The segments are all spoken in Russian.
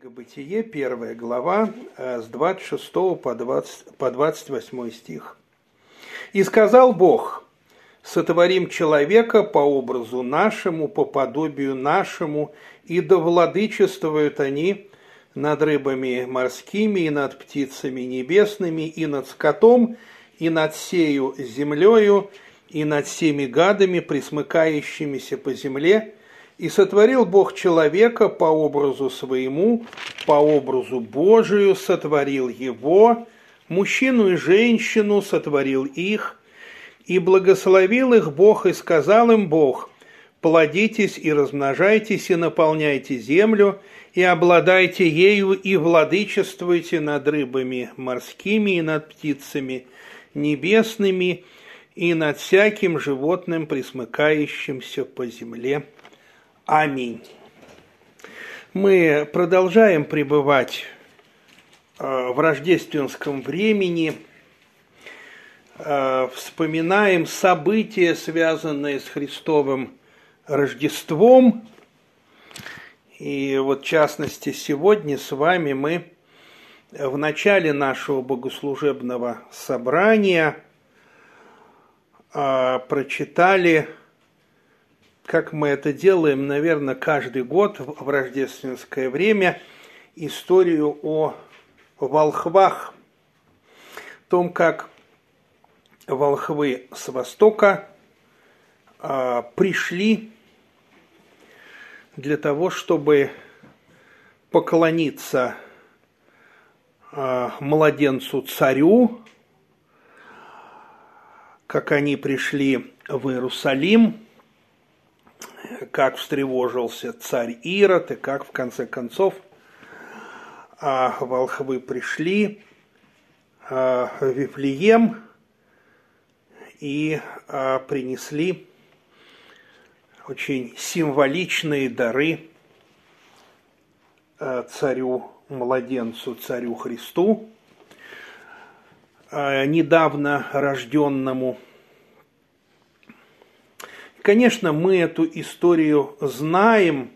Книга Бытие, 1 глава, с 26 по 28 стих. «И сказал Бог: сотворим человека по образу нашему, по подобию нашему, и да владычествуют они над рыбами морскими, и над птицами небесными, и над скотом, и над сею землею, и над всеми гадами, пресмыкающимися по земле. И сотворил Бог человека по образу своему, по образу Божию сотворил его, мужчину и женщину сотворил их, и благословил их Бог, и сказал им Бог: плодитесь и размножайтесь, и наполняйте землю, и обладайте ею, и владычествуйте над рыбами морскими, и над птицами небесными, и над всяким животным, пресмыкающимся по земле. Аминь». Мы продолжаем пребывать в рождественском времени, вспоминаем события, связанные с Христовым Рождеством. И вот в частности сегодня с вами мы в начале нашего богослужебного собрания прочитали, как мы это делаем, наверное, каждый год в рождественское время, историю о волхвах, о том, как волхвы с востока пришли для того, чтобы поклониться младенцу-царю, как они пришли в Иерусалим, как встревожился царь Ирод, и как в конце концов волхвы пришли в Вифлеем и принесли очень символичные дары царю-младенцу, царю Христу, недавно рожденному. Конечно, мы эту историю знаем,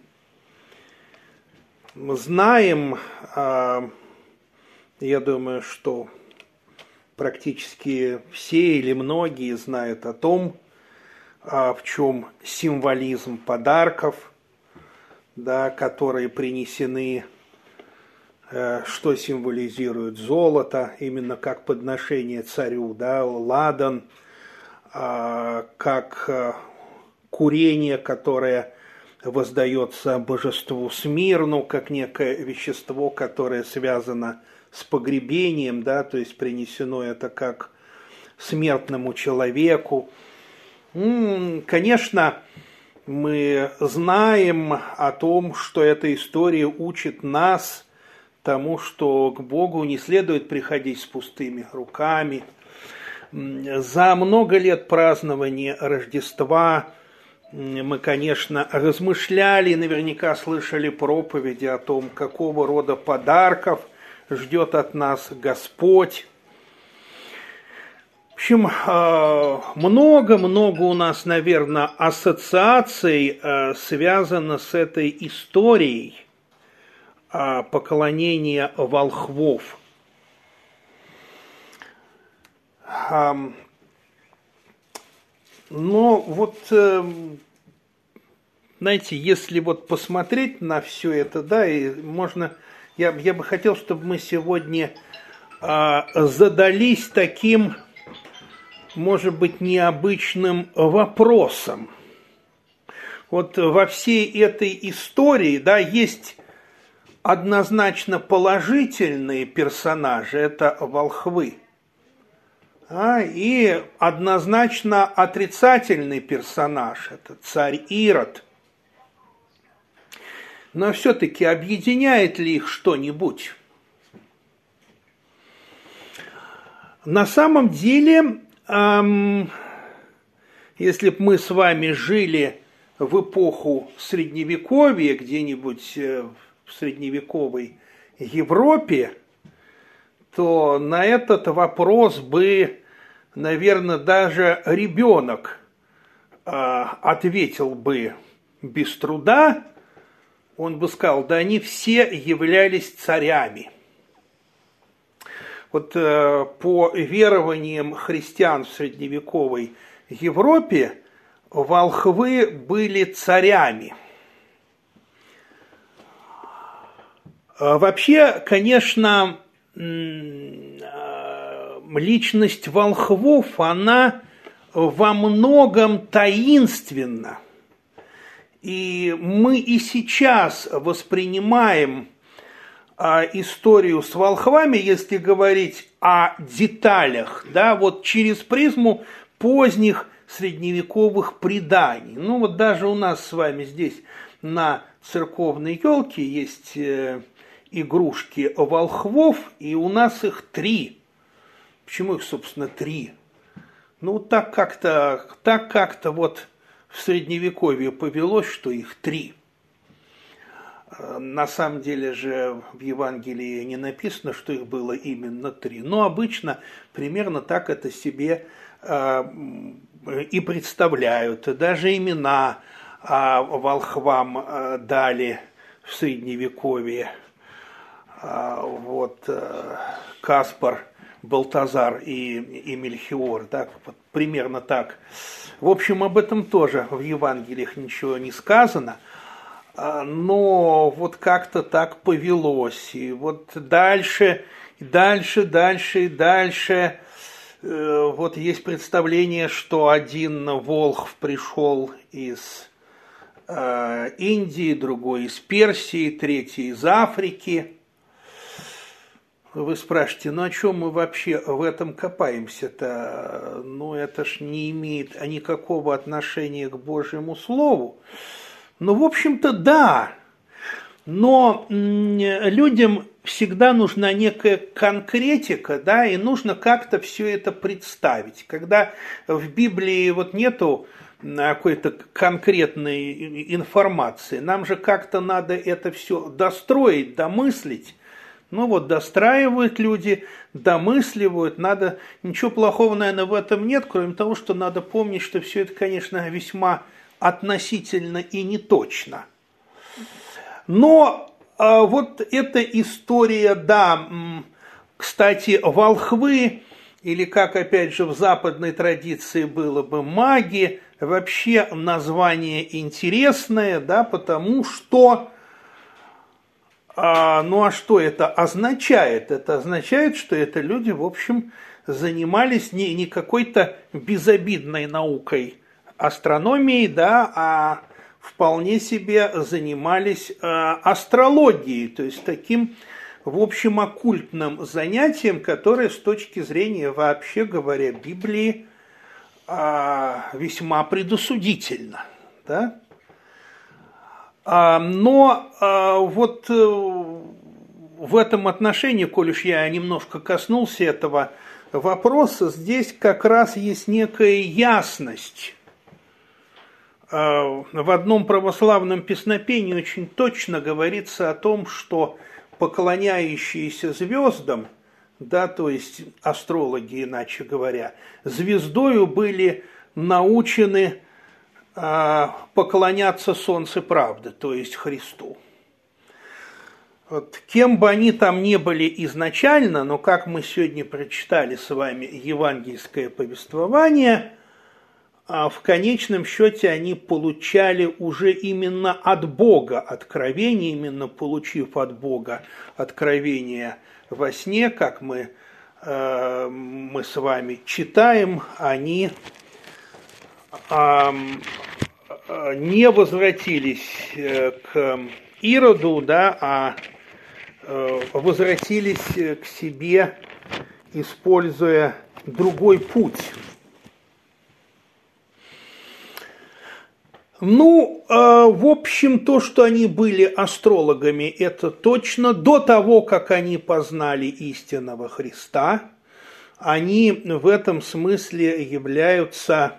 я думаю, что практически все или многие знают о том, в чем символизм подарков, да, которые принесены, что символизирует золото, именно как подношение царю, да, ладан, как курение, которое воздается божеству Смирну, как некое вещество, которое связано с погребением, да, то есть принесено это как смертному человеку. Конечно, мы знаем о том, что эта история учит нас тому, что к Богу не следует приходить с пустыми руками. За много лет празднования Рождества мы, конечно, размышляли, наверняка слышали проповеди о том, какого рода подарков ждет от нас Господь. В общем, много-много у нас, наверное, ассоциаций связано с этой историей поклонения волхвов. Но вот, знаете, если вот посмотреть на все это, да, и можно, я бы хотел, чтобы мы сегодня задались таким, может быть, необычным вопросом. Вот во всей этой истории, да, есть однозначно положительные персонажи, это волхвы. И однозначно отрицательный персонаж – это царь Ирод. Но все-таки объединяет ли их что-нибудь? На самом деле, если бы мы с вами жили в эпоху Средневековья, где-нибудь в средневековой Европе, то на этот вопрос бы, наверное, даже ребенок ответил бы без труда, он бы сказал, да они все являлись царями. Вот по верованиям христиан в средневековой Европе волхвы были царями. Вообще, конечно, личность волхвов, она во многом таинственна. И мы и сейчас воспринимаем историю с волхвами, если говорить о деталях, да, вот через призму поздних средневековых преданий. Ну вот даже у нас с вами здесь на церковной елке есть игрушки волхвов, и у нас их 3. Почему их, собственно, 3? Ну так как-то вот в средневековье повелось, что их 3. На самом деле же в Евангелии не написано, что их было именно 3. Но обычно примерно так это себе и представляют. Даже имена волхвам дали в Средневековье. Вот Каспар, Балтазар и Мельхиор, да, вот примерно так. В общем, об этом тоже в Евангелиях ничего не сказано. Но вот как-то так повелось. И вот дальше. Вот есть представление, что один волхв пришел из Индии, другой из Персии, третий из Африки. Вы спрашиваете, ну о чем мы вообще в этом копаемся-то? Ну это ж не имеет никакого отношения к Божьему Слову. Ну, в общем-то, да, но людям всегда нужна некая конкретика, да, и нужно как-то все это представить. Когда в Библии вот нету какой-то конкретной информации, нам же как-то надо это все достроить, домыслить. Ну вот достраивают люди, домысливают, надо, ничего плохого, наверное, в этом нет, кроме того, что надо помнить, что все это, конечно, весьма относительно и неточно. Но вот эта история, да, кстати, волхвы, или как опять же в западной традиции было бы маги, вообще название интересное, да, потому что, ну а что это означает? Это означает, что это люди, в общем, занимались не какой-то безобидной наукой, астрономией, да, а вполне себе занимались астрологией, то есть таким, в общем, оккультным занятием, которое с точки зрения, вообще говоря, Библии весьма предосудительно. Да? Но вот в этом отношении, коль уж я немножко коснулся этого вопроса, здесь как раз есть некая ясность. В одном православном песнопении очень точно говорится о том, что поклоняющиеся звездам, да, то есть астрологи, иначе говоря, звездою были научены поклоняться солнцу правды, то есть Христу. Вот, кем бы они там ни были изначально, но как мы сегодня прочитали с вами евангельское повествование, в конечном счете они получали уже именно от Бога откровение, именно получив от Бога откровение во сне, как мы с вами читаем, они не возвратились к Ироду, да, а возвратились к себе, используя другой путь. Ну, в общем, то, что они были астрологами, это точно. До того, как они познали истинного Христа, они в этом смысле являются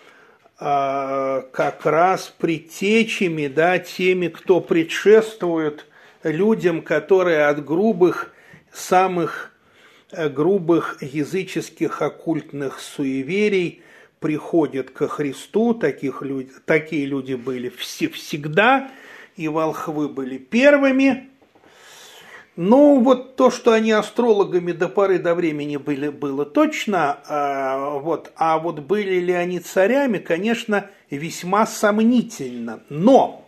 как раз предтечами, да, теми, кто предшествует людям, которые от самых грубых языческих оккультных суеверий приходят ко Христу. Такие люди были всегда, и волхвы были первыми. Ну, вот то, что они астрологами до поры до времени были, было точно, а вот были ли они царями, конечно, весьма сомнительно. Но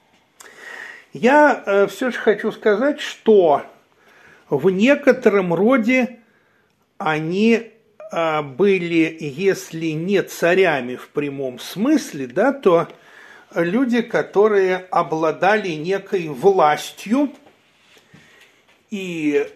я все же хочу сказать, что в некотором роде они были, если не царями в прямом смысле, да, то люди, которые обладали некой властью. И,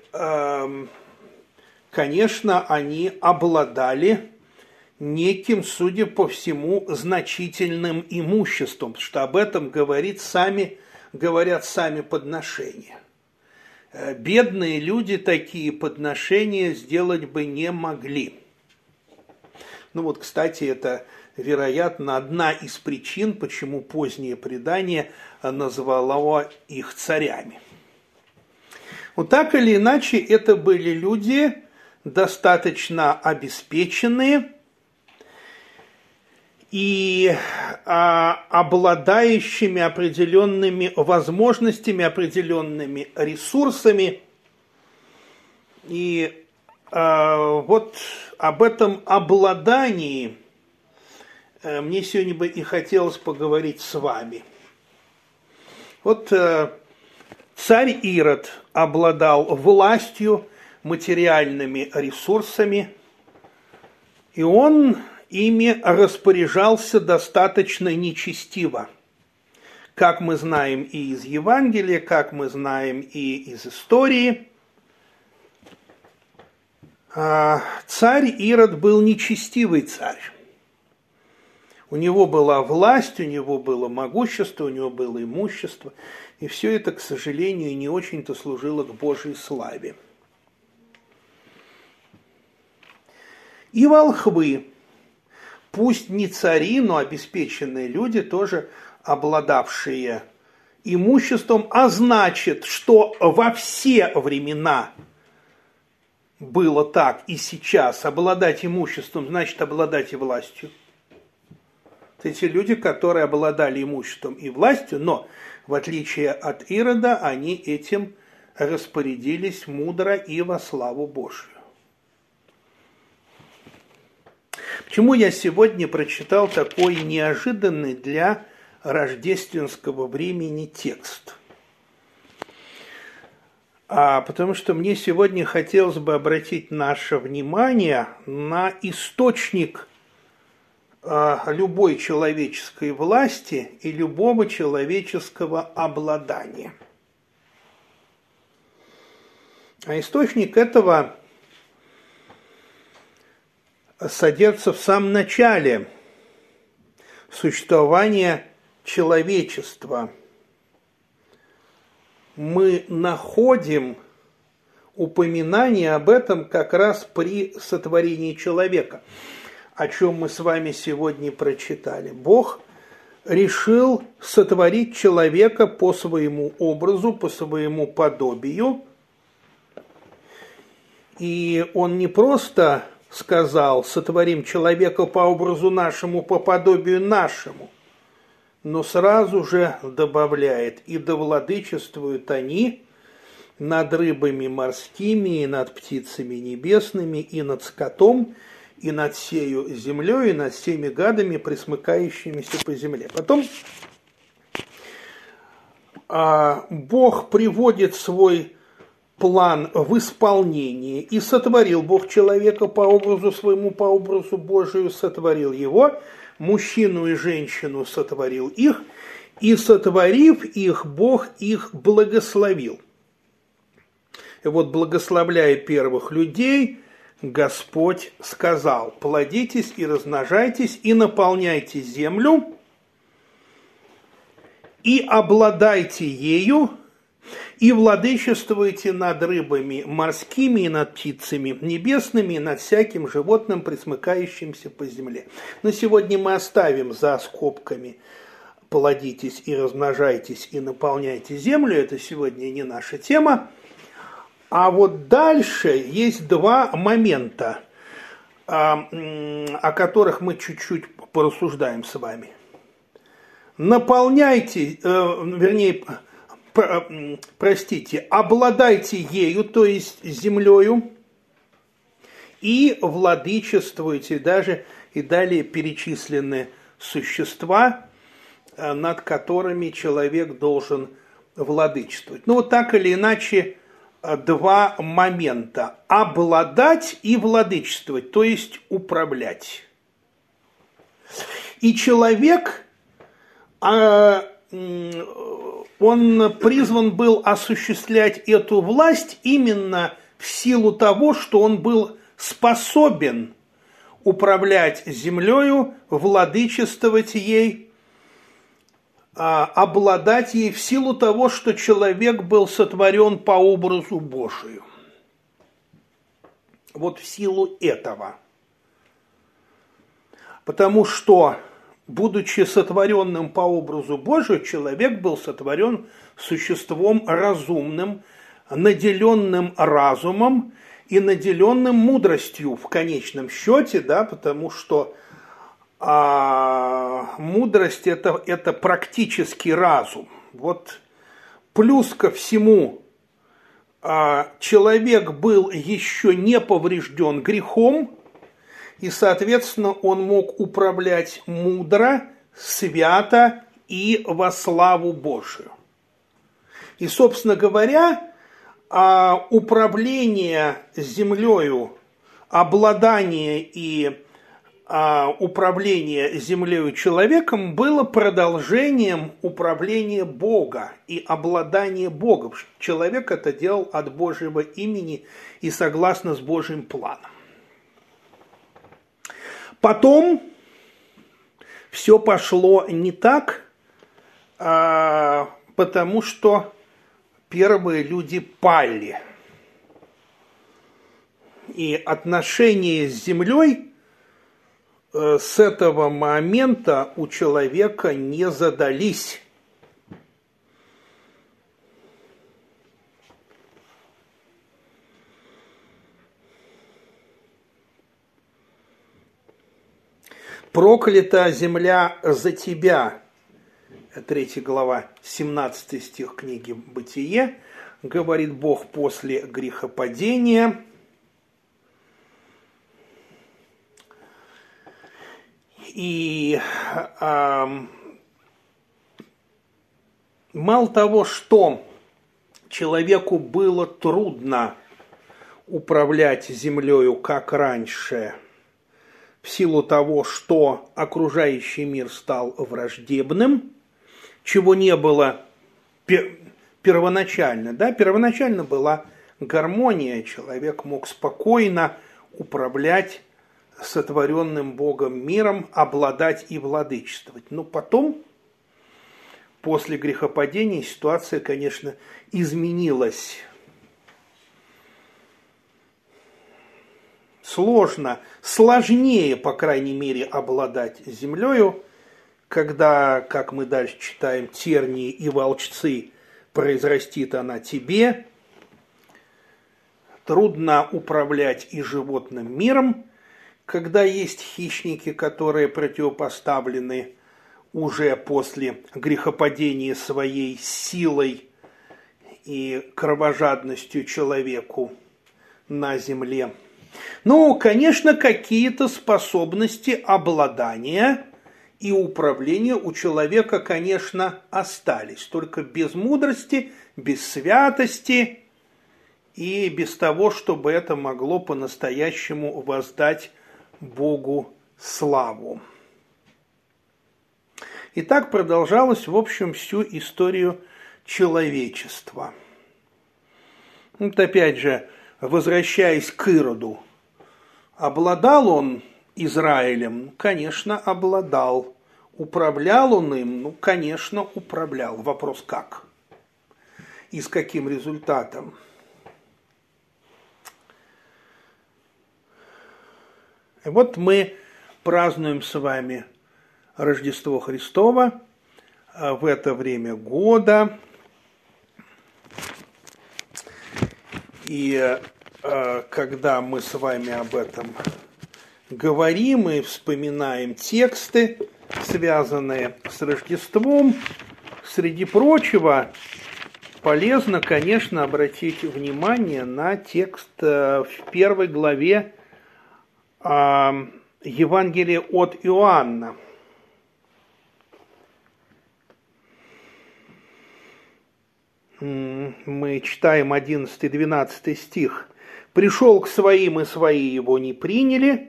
конечно, они обладали неким, судя по всему, значительным имуществом, потому что об этом говорят сами подношения. Бедные люди такие подношения сделать бы не могли. Ну вот, кстати, это, вероятно, одна из причин, почему позднее предание назвало их царями. Вот так или иначе, это были люди достаточно обеспеченные и обладающими определенными возможностями, определенными ресурсами. И вот об этом обладании мне сегодня бы и хотелось поговорить с вами. Вот царь Ирод обладал властью, материальными ресурсами, и он ими распоряжался достаточно нечестиво. Как мы знаем и из Евангелия, как мы знаем и из истории, царь Ирод был нечестивый царь. У него была власть, у него было могущество, у него было имущество. И все это, к сожалению, не очень-то служило к Божьей славе. И волхвы, пусть не цари, но обеспеченные люди, тоже обладавшие имуществом, а значит, что во все времена было так и сейчас. Обладать имуществом значит обладать и властью. Эти люди, которые обладали имуществом и властью, но в отличие от Ирода, они этим распорядились мудро и во славу Божию. Почему я сегодня прочитал такой неожиданный для рождественского времени текст? Потому что мне сегодня хотелось бы обратить наше внимание на источник любой человеческой власти и любого человеческого обладания. А источник этого содержится в самом начале существования человечества. Мы находим упоминание об этом как раз при сотворении человека, о чем мы с вами сегодня прочитали. Бог решил сотворить человека по своему образу, по своему подобию. И он не просто сказал: сотворим человека по образу нашему, по подобию нашему, но сразу же добавляет: и довладычествуют они над рыбами морскими, и над птицами небесными, и над скотом, и над сею землей, и над всеми гадами, пресмыкающимися по земле. Потом Бог приводит свой план в исполнение, и сотворил Бог человека по образу своему, по образу Божию сотворил его, мужчину и женщину сотворил их, и сотворив их, Бог их благословил. И вот, благословляя первых людей, Господь сказал: плодитесь и размножайтесь, и наполняйте землю, и обладайте ею, и владычествуйте над рыбами морскими, и над птицами небесными, и над всяким животным, пресмыкающимся по земле. Но сегодня мы оставим за скобками «плодитесь и размножайтесь, и наполняйте землю». Это сегодня не наша тема. А вот дальше есть два момента, о которых мы чуть-чуть порассуждаем с вами. наполняйте, обладайте ею, то есть землею, и владычествуйте. Даже и далее перечислены существа, над которыми человек должен владычествовать. Ну, вот так или иначе, два момента. Обладать и владычествовать, то есть управлять. И человек, он призван был осуществлять эту власть именно в силу того, что он был способен управлять землею, владычествовать ей, обладать ей в силу того, что человек был сотворен по образу Божию. Вот в силу этого. Потому что, будучи сотворенным по образу Божию, человек был сотворен существом разумным, наделенным разумом и наделенным мудростью в конечном счете, да, потому что мудрость это практически разум. Вот плюс ко всему, человек был еще не поврежден грехом, и, соответственно, он мог управлять мудро, свято и во славу Божию. И, собственно говоря, управление землею, обладание и управление землею человеком было продолжением управления Бога и обладания Богом. Человек это делал от Божьего имени и согласно с Божьим планом. Потом все пошло не так, потому что первые люди пали. И отношения с землей с этого момента у человека не задались. «Проклята земля за тебя», 3 глава, 17 стих книги «Бытие», говорит Бог после грехопадения. И мало того, что человеку было трудно управлять землею, как раньше, в силу того, что окружающий мир стал враждебным, чего не было первоначально. Да? Первоначально была гармония, человек мог спокойно управлять сотворенным Богом миром, обладать и владычествовать. Но потом, после грехопадения, ситуация, конечно, изменилась. Сложнее, по крайней мере, обладать землею, когда, как мы дальше читаем, тернии и волчцы произрастит она тебе. Трудно управлять и животным миром, когда есть хищники, которые противопоставлены уже после грехопадения своей силой и кровожадностью человеку на земле. Ну, конечно, какие-то способности обладания и управления у человека, конечно, остались. Только без мудрости, без святости и без того, чтобы это могло по-настоящему воздать Богу славу. И так продолжалось, в общем, всю историю человечества. Вот опять же, возвращаясь к Ироду, обладал он Израилем? Конечно, обладал. Управлял он им? Ну, конечно, управлял. Вопрос как? И с каким результатом? И вот мы празднуем с вами Рождество Христово в это время года. И когда мы с вами об этом говорим и вспоминаем тексты связанные с Рождеством. Среди прочего, полезно, конечно, обратить внимание на текст в 1 главе Евангелия от Иоанна. Мы читаем 11-12 стих. «Пришел к своим, и свои его не приняли,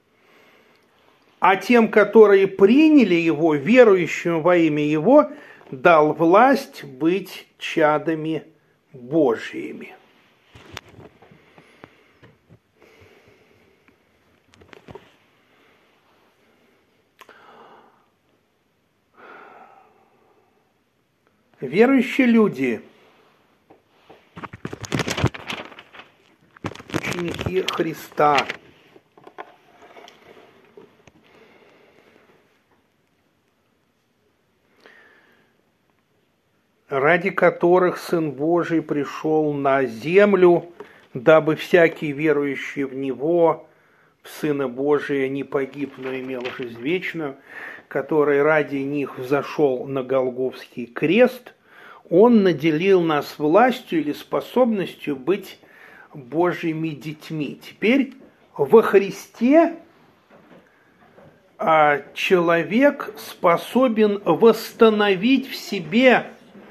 а тем, которые приняли его, верующим во имя его, дал власть быть чадами Божьими». Верующие люди, ученики Христа, ради которых Сын Божий пришел на землю, дабы всякий верующий в Него, в Сына Божия, не погиб, но имел жизнь вечную, который ради них взошел на Голгофский крест, Он наделил нас властью или способностью быть Божьими детьми. Теперь во Христе человек способен восстановить в себе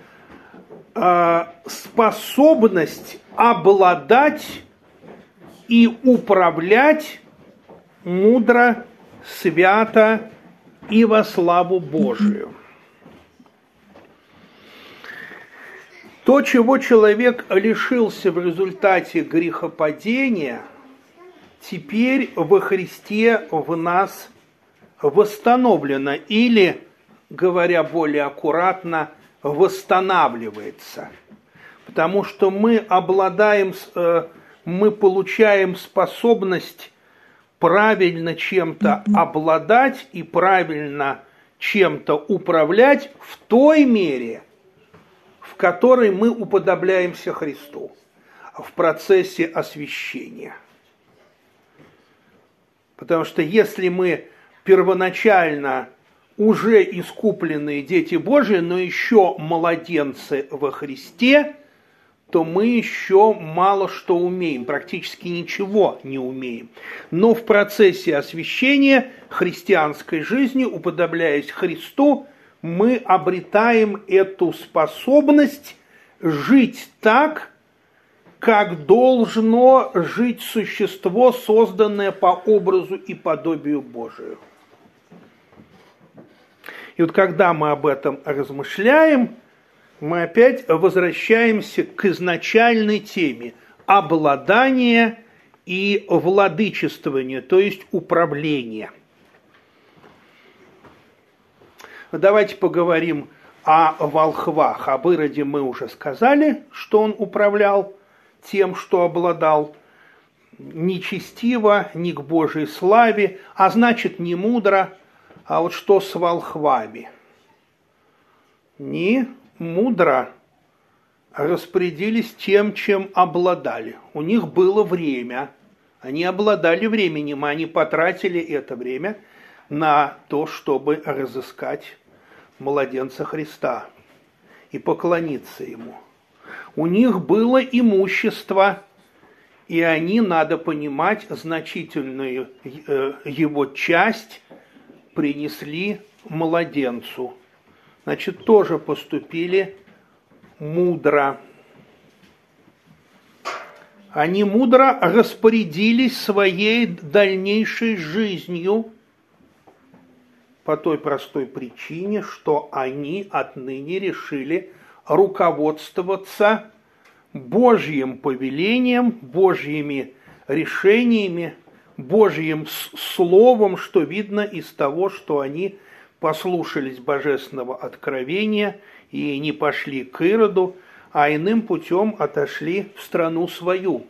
способность обладать и управлять мудро, свято и во славу Божию. То, чего человек лишился в результате грехопадения, теперь во Христе в нас восстановлено или, говоря более аккуратно, восстанавливается. Потому что мы получаем способность правильно чем-то обладать и правильно чем-то управлять в той мере, в которой мы уподобляемся Христу в процессе освящения. Потому что если мы первоначально уже искупленные дети Божии, но еще младенцы во Христе, то мы еще мало что умеем, практически ничего не умеем. Но в процессе освящения христианской жизни, уподобляясь Христу, мы обретаем эту способность жить так, как должно жить существо, созданное по образу и подобию Божию. И вот когда мы об этом размышляем, мы опять возвращаемся к изначальной теме обладания и владычествования, то есть управления. Давайте поговорим о волхвах. Об Ироде мы уже сказали, что он управлял тем, что обладал нечестиво, не к Божьей славе, а значит не мудро. А вот что с волхвами? Не мудро распорядились тем, чем обладали. У них было время. Они обладали временем, они потратили это время на то, чтобы разыскать младенца Христа и поклониться ему. У них было имущество, и они, надо понимать, значительную его часть принесли младенцу. Значит, тоже поступили мудро. Они мудро распорядились своей дальнейшей жизнью по той простой причине, что они отныне решили руководствоваться Божьим повелением, Божьими решениями, Божьим словом, что видно из того, что они послушались божественного откровения и не пошли к Ироду, а иным путем отошли в страну свою.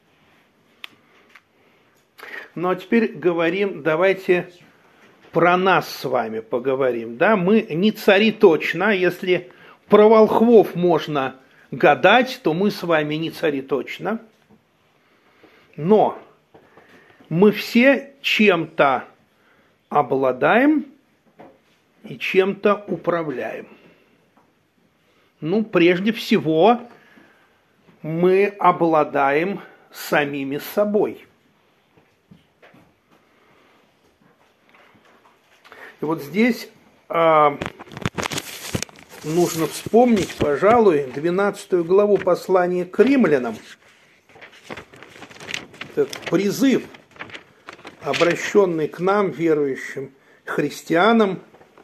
Ну а теперь давайте про нас с вами поговорим. Да? Мы не цари точно, если про волхвов можно гадать, то мы с вами не цари точно. Но мы все чем-то обладаем, и чем-то управляем? Ну, прежде всего, мы обладаем самими собой. И вот здесь нужно вспомнить, пожалуй, 12 главу послания к римлянам. Этот призыв, обращенный к нам, верующим христианам,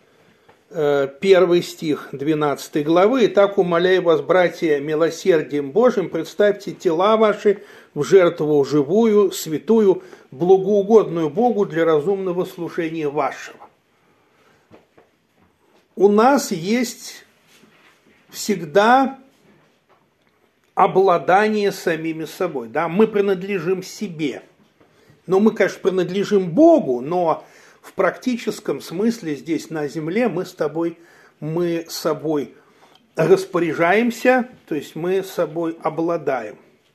1 стих 12 главы. «Итак, умоляю вас, братья, милосердием Божьим, представьте тела ваши в жертву живую, святую, благоугодную Богу для разумного служения вашего». У нас есть всегда обладание самими собой. Да? Мы принадлежим себе. Но мы, конечно, принадлежим Богу, но в практическом смысле здесь на земле мы собой распоряжаемся, то есть мы собой обладаем.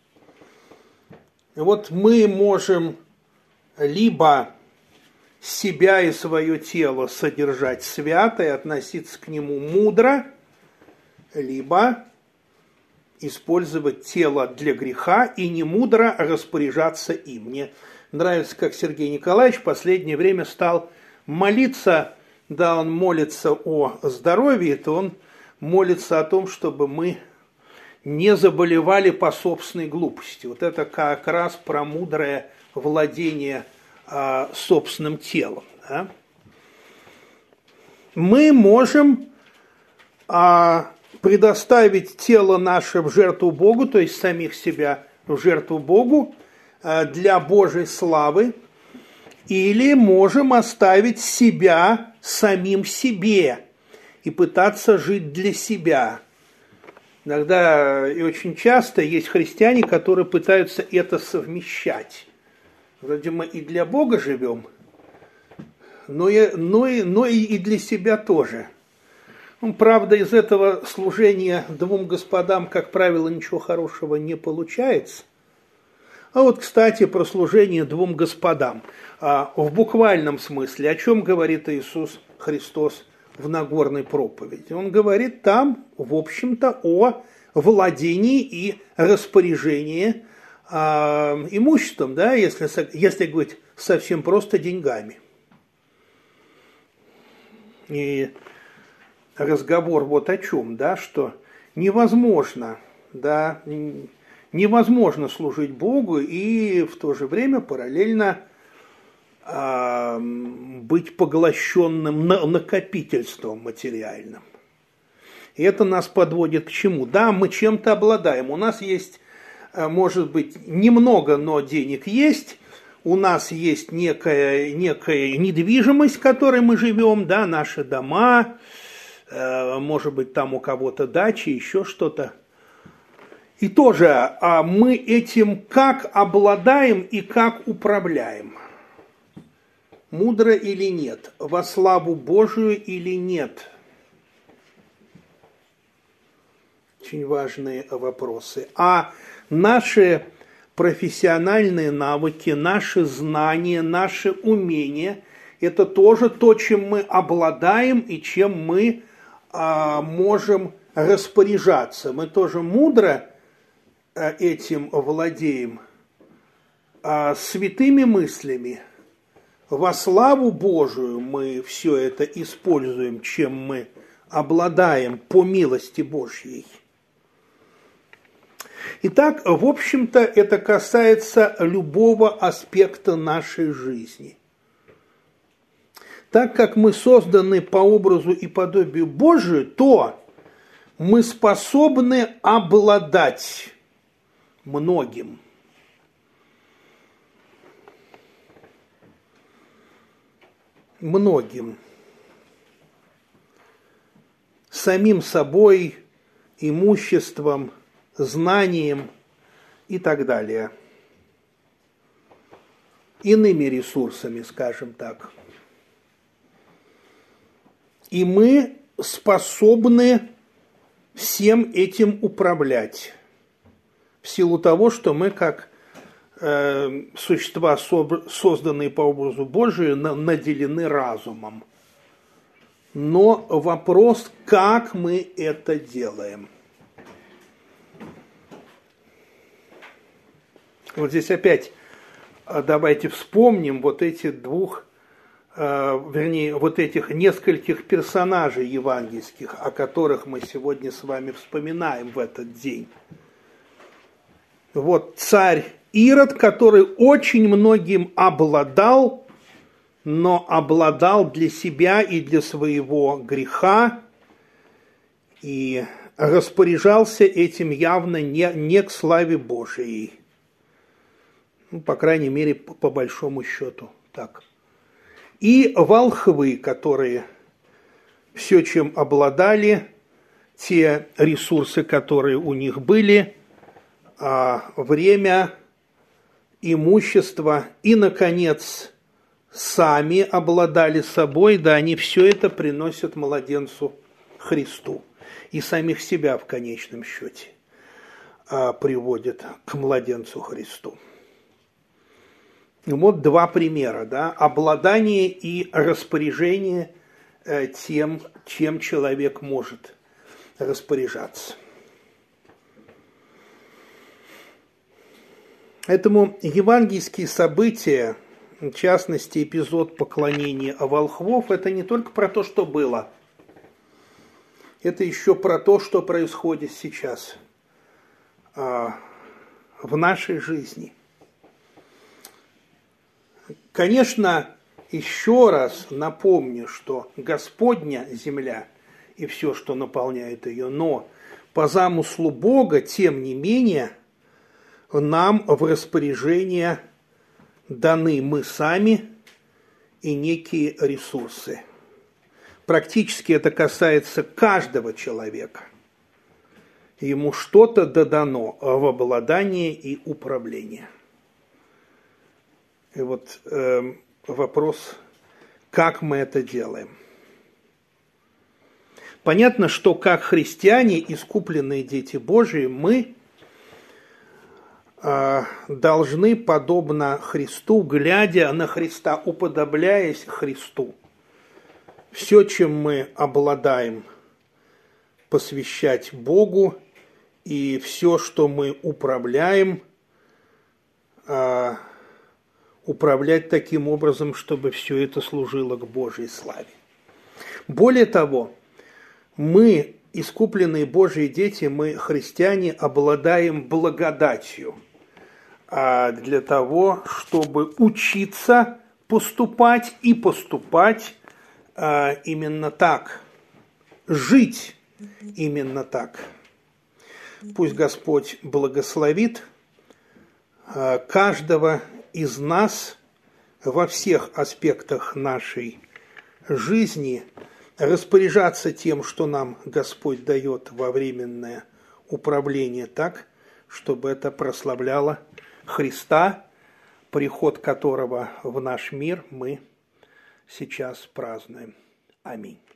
И вот мы можем либо себя и свое тело содержать свято и относиться к нему мудро, либо использовать тело для греха и не мудро распоряжаться им. Мне нравится, как Сергей Николаевич в последнее время стал молиться, да, он молится о здоровье, то он молится о том, чтобы мы не заболевали по собственной глупости. Вот это как раз про мудрое владение собственным телом. Да? Мы можем предоставить тело наше в жертву Богу, то есть самих себя в жертву Богу для Божьей славы, или можем оставить себя самим себе и пытаться жить для себя. Иногда и очень часто есть христиане, которые пытаются это совмещать. Вроде мы и для Бога живем, но и для себя тоже. Правда, из этого служения двум господам, как правило, ничего хорошего не получается. А вот, кстати, про служение двум господам. В буквальном смысле, о чем говорит Иисус Христос в Нагорной проповеди? Он говорит там, в общем-то, о владении и распоряжении имуществом, да, если говорить совсем просто, деньгами. И разговор вот о чем, да, что невозможно служить Богу и в то же время параллельно быть поглощенным накопительством материальным. И это нас подводит к чему? Да, мы чем-то обладаем. У нас есть, может быть, немного, но денег есть. У нас есть некая недвижимость, в которой мы живем, да, наши дома, может быть, там у кого-то дачи, еще что-то. И тоже мы этим как обладаем и как управляем. Мудро или нет? Во славу Божию или нет? Очень важные вопросы. А наши профессиональные навыки, наши знания, наши умения – это тоже то, чем мы обладаем и чем мы можем распоряжаться. Мы тоже мудро этим владеем, святыми мыслями. Во славу Божию мы все это используем, чем мы обладаем по милости Божьей. Итак, в общем-то, это касается любого аспекта нашей жизни. Так как мы созданы по образу и подобию Божию, то мы способны обладать многим. Многим. Самим собой, имуществом, знанием и так далее. Иными ресурсами, скажем так. И мы способны всем этим управлять. В силу того, что мы, как существа, созданные по образу Божию, наделены разумом. но вопрос, как мы это делаем. Вот здесь опять давайте вспомним вот эти вот этих нескольких персонажей евангельских, о которых мы сегодня с вами вспоминаем в этот день. Вот царь Ирод, который очень многим обладал, но обладал для себя и для своего греха, и распоряжался этим явно не к славе Божией. Ну, по крайней мере, по большому счету так. И волхвы, которые все, чем обладали, те ресурсы, которые у них были, время, имущество и, наконец, сами обладали собой, да, они все это приносят младенцу Христу и самих себя в конечном счете приводят к младенцу Христу. Вот два примера, да, обладание и распоряжение тем, чем человек может распоряжаться. Поэтому евангельские события, в частности эпизод поклонения волхвов, это не только про то, что было, это еще про то, что происходит сейчас в нашей жизни. Конечно, еще раз напомню, что Господня земля и все, что наполняет ее, но по замыслу Бога, тем не менее, нам в распоряжение даны мы сами и некие ресурсы. Практически это касается каждого человека. Ему что-то додано в обладание и управление. И вот вопрос, как мы это делаем. Понятно, что как христиане, искупленные дети Божии, мы должны, подобно Христу, глядя на Христа, уподобляясь Христу, все, чем мы обладаем, посвящать Богу, и все, что мы управляем, управлять таким образом, чтобы все это служило к Божьей славе. Более того, мы, искупленные Божьи дети, мы, христиане, обладаем благодатью для того, чтобы учиться поступать и поступать именно так, жить именно так. Пусть Господь благословит каждого из нас во всех аспектах нашей жизни распоряжаться тем, что нам Господь дает во временное управление так, чтобы это прославляло Христа, приход которого в наш мир мы сейчас празднуем. Аминь.